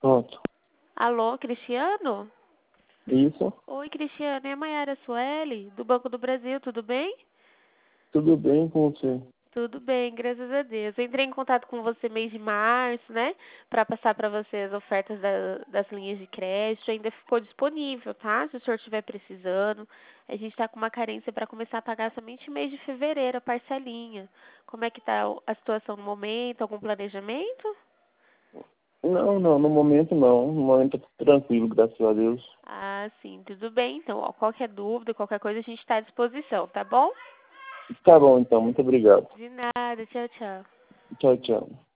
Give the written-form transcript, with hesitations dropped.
Pronto. Alô, Cristiano? Isso. Oi, Cristiano, é a Mayara Sueli, do Banco do Brasil, tudo bem? Tudo bem com você? Tudo bem, graças a Deus. Eu entrei em contato com você mês de março, né? Para passar para você as ofertas das linhas de crédito. Ainda ficou disponível, tá? Se o senhor estiver precisando. A gente está com uma carência para começar a pagar somente mês de fevereiro, a parcelinha. Como é que está a situação no momento? Algum planejamento? Não, no momento não. No momento tranquilo, graças a Deus. Ah, sim, tudo bem. Então, ó, qualquer dúvida, qualquer coisa, a gente está à disposição, tá bom? Tá bom, então. Muito obrigado. De nada, tchau, tchau. Tchau, tchau.